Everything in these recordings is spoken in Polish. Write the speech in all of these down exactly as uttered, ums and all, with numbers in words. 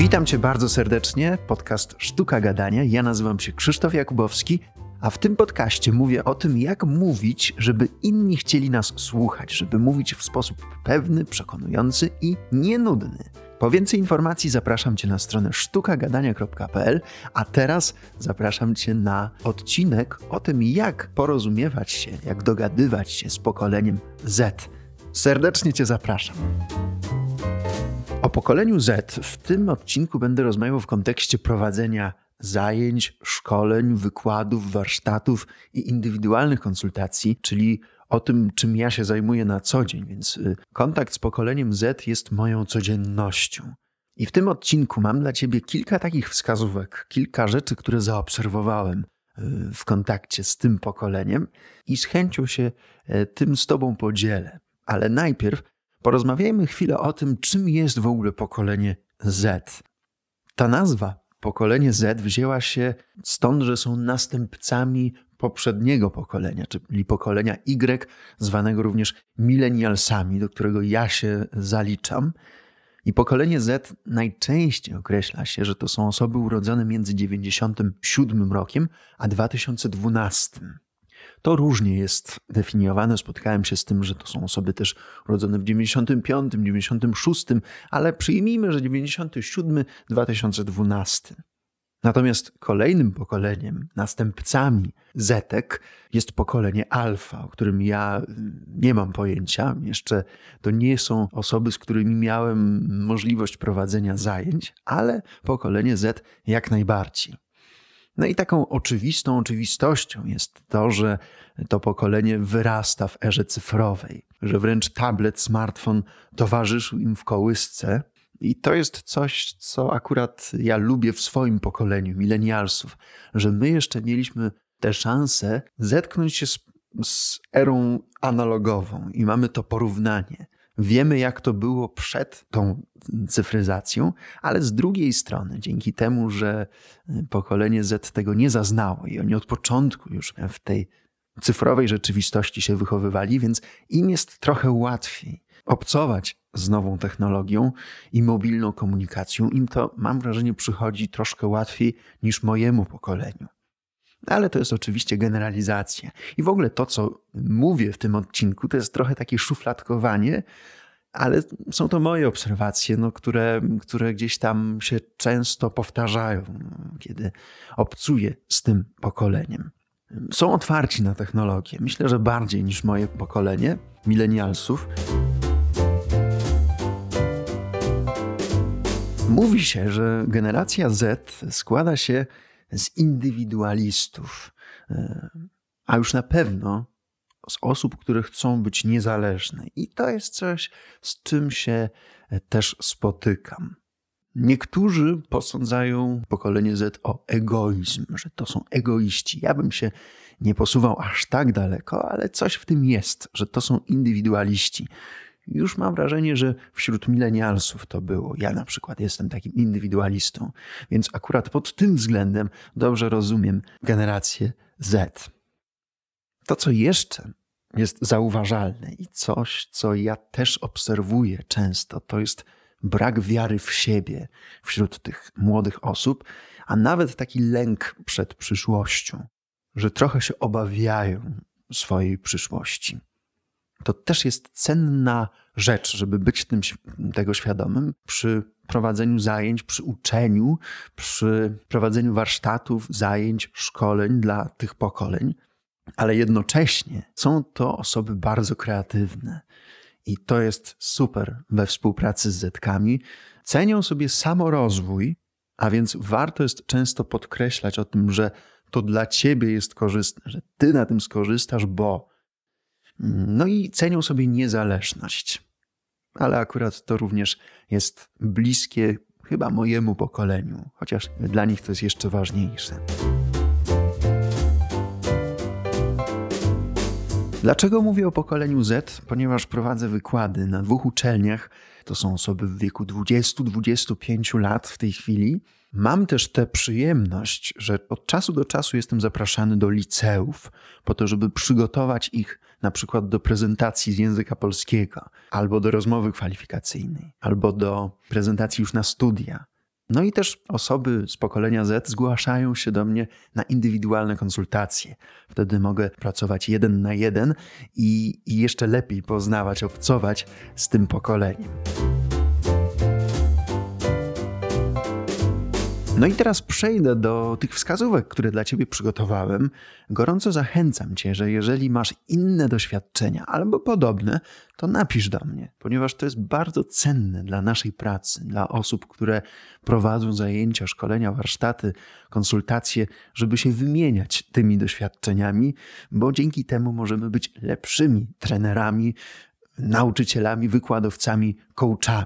Witam Cię bardzo serdecznie, podcast Sztuka Gadania. Ja nazywam się Krzysztof Jakubowski, a w tym podcaście mówię o tym, jak mówić, żeby inni chcieli nas słuchać, żeby mówić w sposób pewny, przekonujący i nienudny. Po więcej informacji zapraszam Cię na stronę sztuka gadania kropka p l, a teraz zapraszam Cię na odcinek o tym, jak porozumiewać się, jak dogadywać się z pokoleniem Z. Serdecznie Cię zapraszam. O pokoleniu Z w tym odcinku będę rozmawiał w kontekście prowadzenia zajęć, szkoleń, wykładów, warsztatów i indywidualnych konsultacji, czyli o tym, czym ja się zajmuję na co dzień, więc kontakt z pokoleniem Z jest moją codziennością. I w tym odcinku mam dla Ciebie kilka takich wskazówek, kilka rzeczy, które zaobserwowałem w kontakcie z tym pokoleniem i z chęcią się tym z Tobą podzielę. Ale najpierw porozmawiajmy chwilę o tym, czym jest w ogóle pokolenie Z. Ta nazwa, pokolenie Z, wzięła się stąd, że są następcami poprzedniego pokolenia, czyli pokolenia Y, zwanego również milenialsami, do którego ja się zaliczam. I pokolenie Z najczęściej określa się, że to są osoby urodzone między dziewięćdziesiątym siódmym rokiem a dwa tysiące dwunastym. To różnie jest definiowane. Spotkałem się z tym, że to są osoby też urodzone w dziewięćdziesiątym piątym, dziewięćdziesiątym szóstym, ale przyjmijmy, że dziewięćdziesiąty siódmy dwa tysiące dwunasty. Natomiast kolejnym pokoleniem, następcami Zetek jest pokolenie Alfa, o którym ja nie mam pojęcia. Jeszcze to nie są osoby, z którymi miałem możliwość prowadzenia zajęć, ale pokolenie Z jak najbardziej. No i taką oczywistą oczywistością jest to, że to pokolenie wyrasta w erze cyfrowej, że wręcz tablet, smartfon towarzyszył im w kołysce. I to jest coś, co akurat ja lubię w swoim pokoleniu, milenialsów, że my jeszcze mieliśmy tę szansę zetknąć się z, z erą analogową i mamy to porównanie. Wiemy, jak to było przed tą cyfryzacją, ale z drugiej strony, dzięki temu, że pokolenie Z tego nie zaznało i oni od początku już w tej cyfrowej rzeczywistości się wychowywali, więc im jest trochę łatwiej obcować z nową technologią i mobilną komunikacją. Im to, mam wrażenie, przychodzi troszkę łatwiej niż mojemu pokoleniu. Ale to jest oczywiście generalizacja. I w ogóle to, co mówię w tym odcinku, to jest trochę takie szufladkowanie, ale są to moje obserwacje, no, które, które gdzieś tam się często powtarzają, kiedy obcuję z tym pokoleniem. Są otwarci na technologię. Myślę, że bardziej niż moje pokolenie, milenialsów. Mówi się, że generacja Z składa się z indywidualistów, a już na pewno z osób, które chcą być niezależne. I to jest coś, z czym się też spotykam. Niektórzy posądzają pokolenie Z o egoizm, że to są egoiści. Ja bym się nie posuwał aż tak daleko, ale coś w tym jest, że to są indywidualiści. Już mam wrażenie, że wśród milenialsów to było. Ja na przykład jestem takim indywidualistą, więc akurat pod tym względem dobrze rozumiem generację Z. To, co jeszcze jest zauważalne i coś, co ja też obserwuję często, to jest brak wiary w siebie wśród tych młodych osób, a nawet taki lęk przed przyszłością, że trochę się obawiają swojej przyszłości. To też jest cenna rzecz, żeby być tym, tego świadomym przy prowadzeniu zajęć, przy uczeniu, przy prowadzeniu warsztatów, zajęć, szkoleń dla tych pokoleń, ale jednocześnie są to osoby bardzo kreatywne i to jest super we współpracy z Zetkami. Cenią sobie samorozwój, a więc warto jest często podkreślać o tym, że to dla ciebie jest korzystne, że ty na tym skorzystasz, bo no i cenią sobie niezależność. Ale akurat to również jest bliskie chyba mojemu pokoleniu, chociaż dla nich to jest jeszcze ważniejsze. Dlaczego mówię o pokoleniu Z? Ponieważ prowadzę wykłady na dwóch uczelniach. To są osoby w wieku dwudziestu do dwudziestu pięciu lat w tej chwili. Mam też tę przyjemność, że od czasu do czasu jestem zapraszany do liceów po to, żeby przygotować ich na przykład do prezentacji z języka polskiego, albo do rozmowy kwalifikacyjnej, albo do prezentacji już na studia. No i też osoby z pokolenia Z zgłaszają się do mnie na indywidualne konsultacje. Wtedy mogę pracować jeden na jeden i, i jeszcze lepiej poznawać, obcować z tym pokoleniem. No i teraz przejdę do tych wskazówek, które dla Ciebie przygotowałem. Gorąco zachęcam Cię, że jeżeli masz inne doświadczenia albo podobne, to napisz do mnie, ponieważ to jest bardzo cenne dla naszej pracy, dla osób, które prowadzą zajęcia, szkolenia, warsztaty, konsultacje, żeby się wymieniać tymi doświadczeniami, bo dzięki temu możemy być lepszymi trenerami, nauczycielami, wykładowcami, coachami.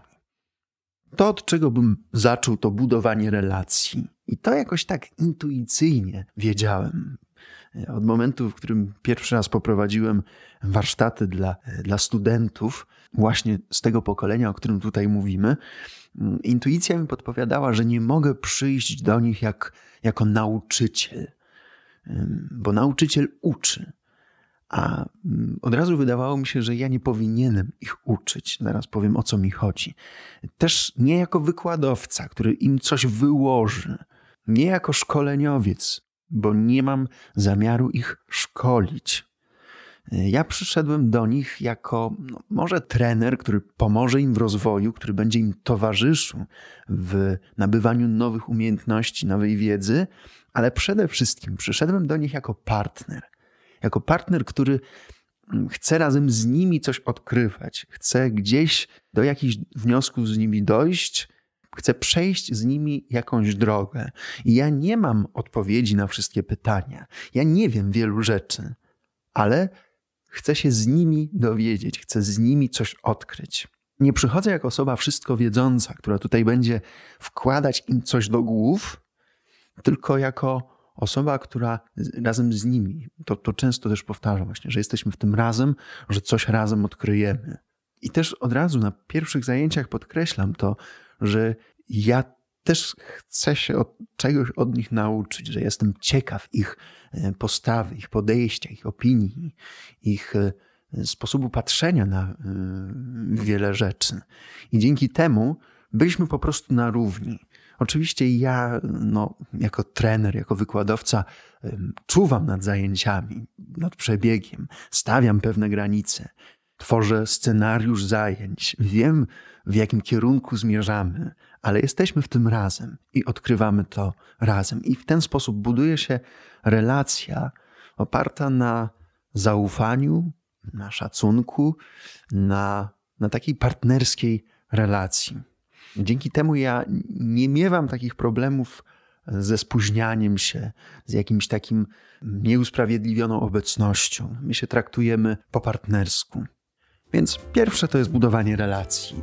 To, od czego bym zaczął, to budowanie relacji. I to jakoś tak intuicyjnie wiedziałem. Od momentu, w którym pierwszy raz poprowadziłem warsztaty dla, dla studentów, właśnie z tego pokolenia, o którym tutaj mówimy, intuicja mi podpowiadała, że nie mogę przyjść do nich jak, jako nauczyciel, bo nauczyciel uczy. A od razu wydawało mi się, że ja nie powinienem ich uczyć. Zaraz powiem, o co mi chodzi. Też nie jako wykładowca, który im coś wyłoży. Nie jako szkoleniowiec, bo nie mam zamiaru ich szkolić. Ja przyszedłem do nich jako no, może trener, który pomoże im w rozwoju, który będzie im towarzyszył w nabywaniu nowych umiejętności, nowej wiedzy, ale przede wszystkim przyszedłem do nich jako partner. Jako partner, który chce razem z nimi coś odkrywać, chce gdzieś do jakichś wniosków z nimi dojść, chce przejść z nimi jakąś drogę. I ja nie mam odpowiedzi na wszystkie pytania. Ja nie wiem wielu rzeczy, ale chcę się z nimi dowiedzieć, chcę z nimi coś odkryć. Nie przychodzę jako osoba wszystko wiedząca, która tutaj będzie wkładać im coś do głów, tylko jako osoba, która razem z nimi, to, to często też powtarzam właśnie, że jesteśmy w tym razem, że coś razem odkryjemy. I też od razu na pierwszych zajęciach podkreślam to, że ja też chcę się od czegoś od nich nauczyć, że jestem ciekaw ich postawy, ich podejścia, ich opinii, ich sposobu patrzenia na wiele rzeczy. I dzięki temu byliśmy po prostu na równi. Oczywiście ja, no, jako trener, jako wykładowca czuwam nad zajęciami, nad przebiegiem, stawiam pewne granice, tworzę scenariusz zajęć, wiem, w jakim kierunku zmierzamy, ale jesteśmy w tym razem i odkrywamy to razem. I w ten sposób buduje się relacja oparta na zaufaniu, na szacunku, na, na takiej partnerskiej relacji. Dzięki temu ja nie miewam takich problemów ze spóźnianiem się, z jakimś takim nieusprawiedliwioną obecnością. My się traktujemy po partnersku. Więc pierwsze to jest budowanie relacji.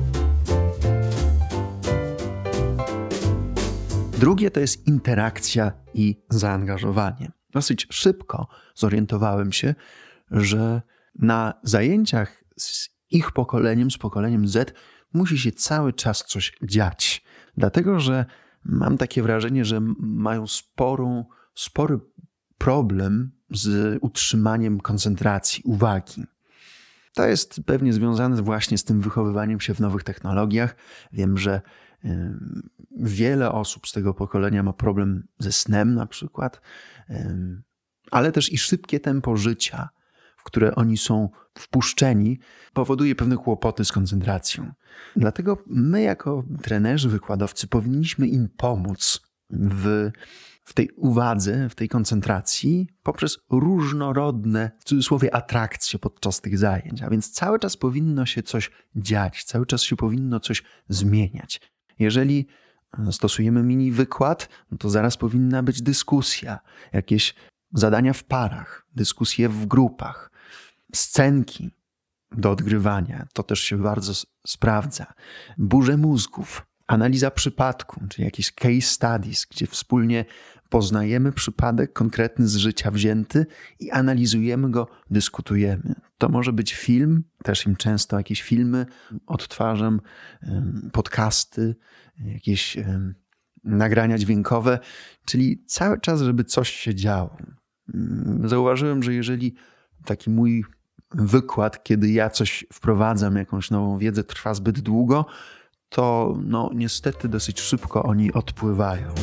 Drugie to jest interakcja i zaangażowanie. Dosyć szybko zorientowałem się, że na zajęciach z ich pokoleniem, z pokoleniem Z, musi się cały czas coś dziać. Dlatego, że mam takie wrażenie, że mają sporą, spory problem z utrzymaniem koncentracji, uwagi. To jest pewnie związane właśnie z tym wychowywaniem się w nowych technologiach. Wiem, że y, wiele osób z tego pokolenia ma problem ze snem na przykład, y, ale też i szybkie tempo życia, w które oni są wpuszczeni, powoduje pewne kłopoty z koncentracją. Dlatego my jako trenerzy, wykładowcy powinniśmy im pomóc w, w tej uwadze, w tej koncentracji poprzez różnorodne, w cudzysłowie, atrakcje podczas tych zajęć. A więc cały czas powinno się coś dziać, cały czas się powinno coś zmieniać. Jeżeli stosujemy mini wykład, no to zaraz powinna być dyskusja, jakieś zadania w parach, dyskusje w grupach, scenki do odgrywania, to też się bardzo sprawdza. Burze mózgów, analiza przypadku, czyli jakieś case studies, gdzie wspólnie poznajemy przypadek konkretny z życia wzięty i analizujemy go, dyskutujemy. To może być film, też im często jakieś filmy odtwarzam, podcasty, jakieś nagrania dźwiękowe, czyli cały czas, żeby coś się działo. Zauważyłem, że jeżeli taki mój wykład, kiedy ja coś wprowadzam, jakąś nową wiedzę, trwa zbyt długo, to no niestety dosyć szybko oni odpływają.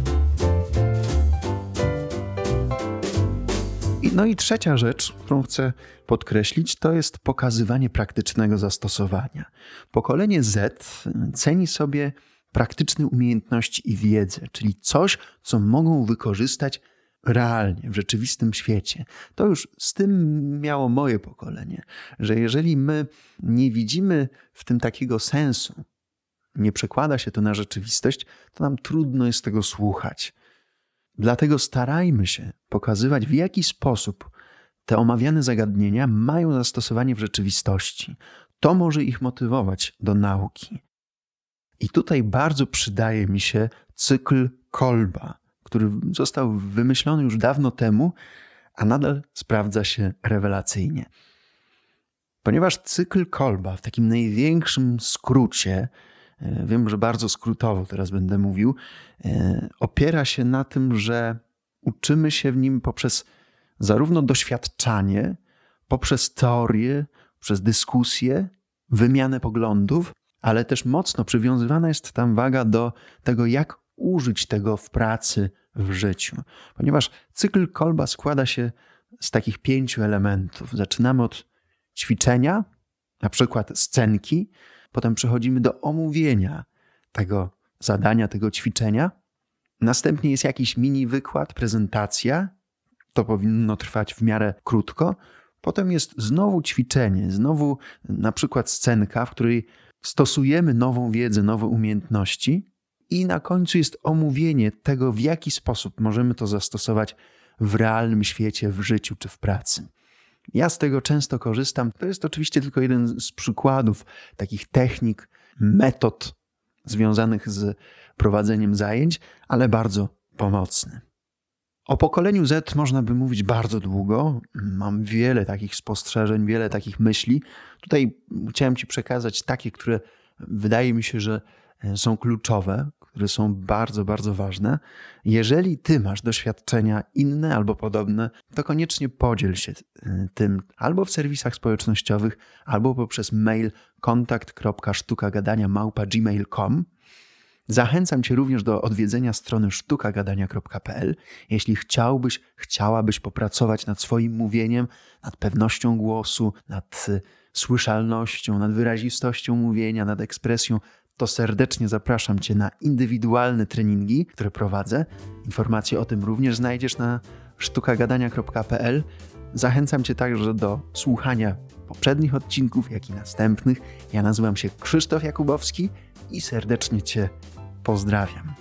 No i trzecia rzecz, którą chcę podkreślić, to jest pokazywanie praktycznego zastosowania. Pokolenie Z ceni sobie praktyczne umiejętności i wiedzę, czyli coś, co mogą wykorzystać realnie, w rzeczywistym świecie. To już z tym miało moje pokolenie, że jeżeli my nie widzimy w tym takiego sensu, nie przekłada się to na rzeczywistość, to nam trudno jest tego słuchać. Dlatego starajmy się pokazywać, w jaki sposób te omawiane zagadnienia mają zastosowanie w rzeczywistości. To może ich motywować do nauki. I tutaj bardzo przydaje mi się cykl Kolba, który został wymyślony już dawno temu, a nadal sprawdza się rewelacyjnie. Ponieważ cykl Kolba w takim największym skrócie, wiem, że bardzo skrótowo teraz będę mówił, opiera się na tym, że uczymy się w nim poprzez zarówno doświadczanie, poprzez teorię, przez dyskusję, wymianę poglądów, ale też mocno przywiązywana jest tam waga do tego, jak użyć tego w pracy, w życiu. Ponieważ cykl Kolba składa się z takich pięciu elementów. Zaczynamy od ćwiczenia, na przykład scenki, potem przechodzimy do omówienia tego zadania, tego ćwiczenia. Następnie jest jakiś mini wykład, prezentacja. To powinno trwać w miarę krótko. Potem jest znowu ćwiczenie, znowu na przykład scenka, w której stosujemy nową wiedzę, nowe umiejętności. I na końcu jest omówienie tego, w jaki sposób możemy to zastosować w realnym świecie, w życiu czy w pracy. Ja z tego często korzystam. To jest oczywiście tylko jeden z przykładów takich technik, metod związanych z prowadzeniem zajęć, ale bardzo pomocny. O pokoleniu Z można by mówić bardzo długo. Mam wiele takich spostrzeżeń, wiele takich myśli. Tutaj chciałem Ci przekazać takie, które wydaje mi się, że są kluczowe, które są bardzo, bardzo ważne. Jeżeli Ty masz doświadczenia inne albo podobne, to koniecznie podziel się tym albo w serwisach społecznościowych, albo poprzez mail kontakt kropka sztukagadania małpa gmail kropka com. Zachęcam Cię również do odwiedzenia strony sztukagadania kropka p l. Jeśli chciałbyś, chciałabyś popracować nad swoim mówieniem, nad pewnością głosu, nad słyszalnością, nad wyrazistością mówienia, nad ekspresją, to serdecznie zapraszam Cię na indywidualne treningi, które prowadzę. Informacje o tym również znajdziesz na sztukagadania kropka p l. Zachęcam Cię także do słuchania poprzednich odcinków, jak i następnych. Ja nazywam się Krzysztof Jakubowski i serdecznie Cię pozdrawiam.